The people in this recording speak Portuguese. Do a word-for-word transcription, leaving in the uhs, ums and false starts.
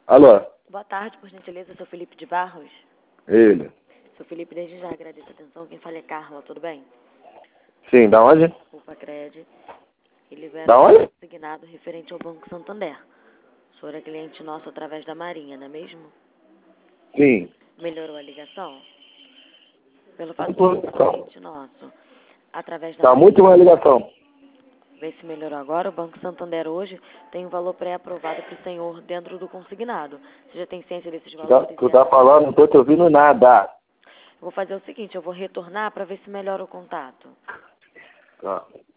Alô? Boa tarde, por gentileza, sou Felipe de Barros. Ele. Sou Felipe, desde já agradeço a atenção. Quem fala é Carla, tudo bem? Sim, da onde? Opa, Cred. E libera Da um onde? consignado referente ao Banco Santander. O senhor é cliente nosso através da Marinha, não é mesmo? Sim. Melhorou a ligação? Pelo Tá fato de boa ser ligação. cliente nosso, através da Tá Marinha. muito boa ligação. Vê se melhorou agora. O Banco Santander hoje tem um valor pré-aprovado para o senhor dentro do consignado. Você já tem ciência desses Tu tá, valores? tu E a- tá falando, não tô te ouvindo nada. Eu vou fazer o seguinte, eu vou retornar para ver se melhora o contato. Tá.